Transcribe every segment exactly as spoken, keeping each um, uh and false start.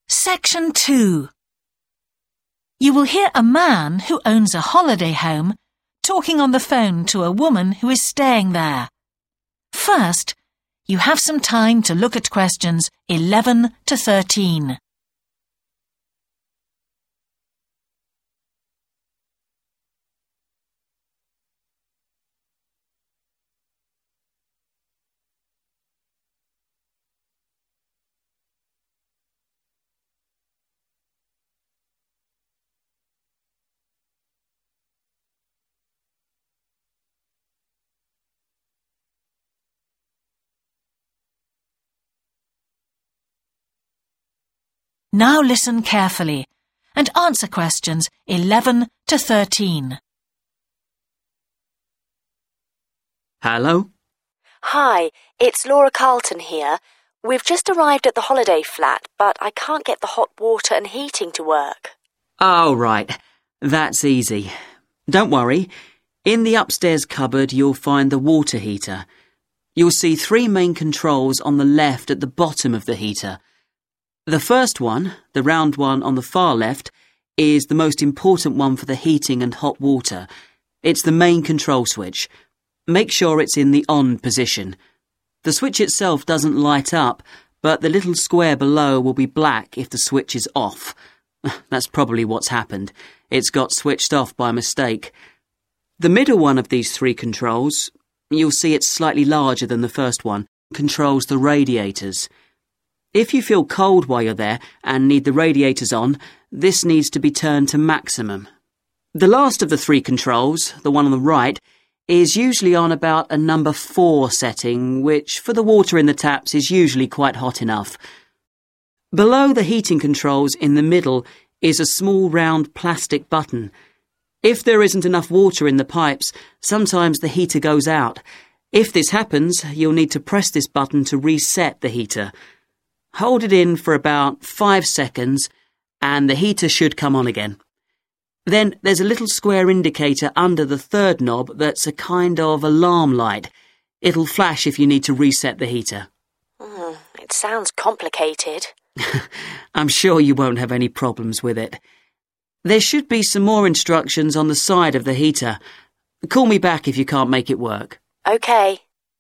Section two. You will hear a man who owns a holiday home talking on the phone to a woman who is staying there. First, you have some time to look at questions eleven to thirteen. Now listen carefully and answer questions eleven to thirteen. Hello? Hi, it's Laura Carlton here. We've just arrived at the holiday flat, but I can't get the hot water and heating to work. Oh, right. That's easy. Don't worry. In the upstairs cupboard, you'll find the water heater. You'll see three main controls on the left at the bottom of the heater. The first one, the round one on the far left, is the most important one for the heating and hot water. It's the main control switch. Make sure it's in the on position. The switch itself doesn't light up, but the little square below will be black if the switch is off. That's probably what's happened. It's got switched off by mistake. The middle one of these three controls, you'll see it's slightly larger than the first one, controls the radiators. If you feel cold while you're there and need the radiators on, this needs to be turned to maximum. The last of the three controls, the one on the right, is usually on about a number four setting, which for the water in the taps is usually quite hot enough. Below the heating controls in the middle is a small round plastic button. If there isn't enough water in the pipes, sometimes the heater goes out. If this happens, you'll need to press this button to reset the heater. Hold it in for about five seconds and the heater should come on again. Then there's a little square indicator under the third knob that's a kind of alarm light. It'll flash if you need to reset the heater. Mm, it sounds complicated. I'm sure you won't have any problems with it. There should be some more instructions on the side of the heater. Call me back if you can't make it work. OK.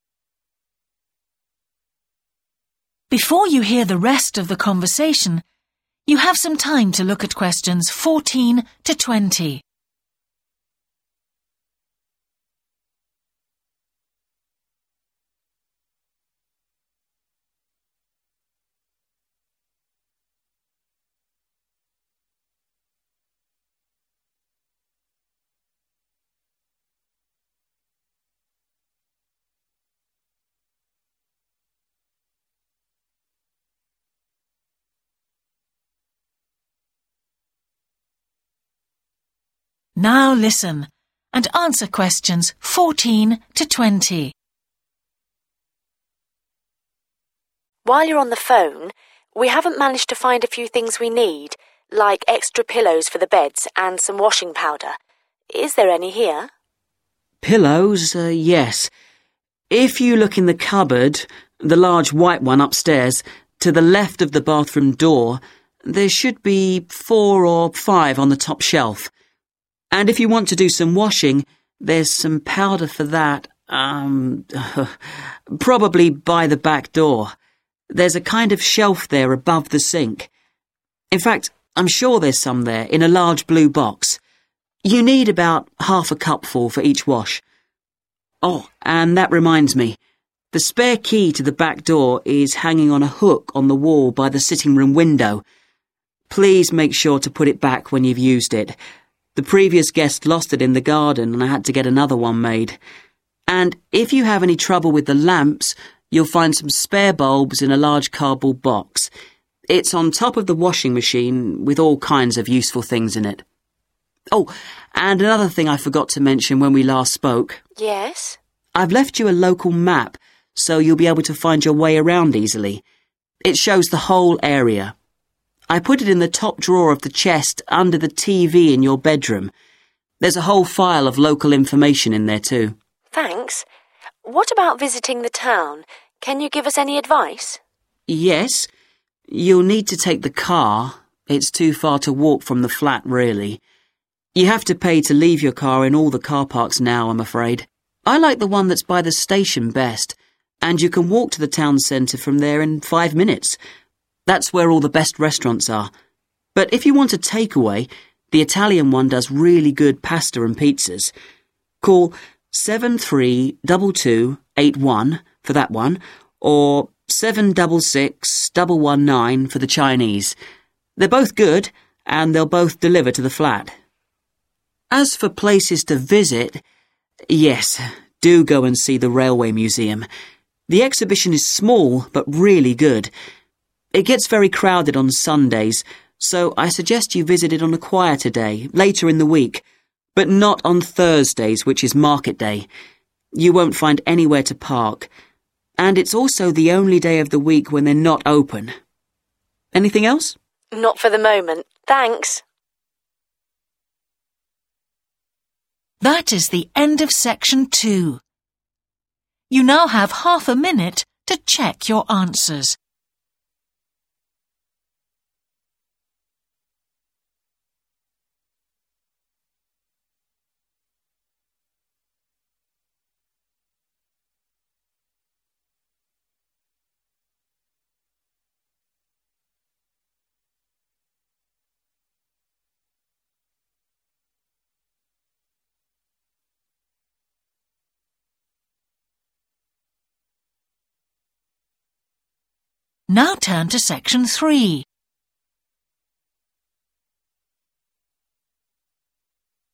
Before you hear the rest of the conversation, you have some time to look at questions fourteen to twenty. Now listen and answer questions fourteen to twenty. While you're on the phone, we haven't managed to find a few things we need, like extra pillows for the beds and some washing powder. Is there any here? Pillows? Uh, yes. If you look in the cupboard, the large white one upstairs, to the left of the bathroom door, there should be four or five on the top shelf. And if you want to do some washing, there's some powder for that, um, probably by the back door. There's a kind of shelf there above the sink. In fact, I'm sure there's some there in a large blue box. You need about half a cupful for each wash. Oh, and that reminds me. The spare key to the back door is hanging on a hook on the wall by the sitting room window. Please make sure to put it back when you've used it. The previous guest lost it in the garden and I had to get another one made. And if you have any trouble with the lamps, you'll find some spare bulbs in a large cardboard box. It's on top of the washing machine with all kinds of useful things in it. Oh, and another thing I forgot to mention when we last spoke. Yes? I've left you a local map so you'll be able to find your way around easily. It shows the whole area. I put it in the top drawer of the chest under the T V in your bedroom. There's a whole file of local information in there too. Thanks. What about visiting the town? Can you give us any advice? Yes. You'll need to take the car. It's too far to walk from the flat, really. You have to pay to leave your car in all the car parks now, I'm afraid. I like the one that's by the station best, and you can walk to the town centre from there in five minutes. That's where all the best restaurants are. But if you want a takeaway, the Italian one does really good pasta and pizzas. Call seven three two two eight one for that one, or seven six six, one one nine for the Chinese. They're both good, and they'll both deliver to the flat. As for places to visit, yes, do go and see the Railway Museum. The exhibition is small, but really good. It gets very crowded on Sundays, so I suggest you visit it on a quieter day, later in the week, but not on Thursdays, which is market day. You won't find anywhere to park, and it's also the only day of the week when they're not open. Anything else? Not for the moment. Thanks. That is the end of section two. You now have half a minute to check your answers. Now turn to section three.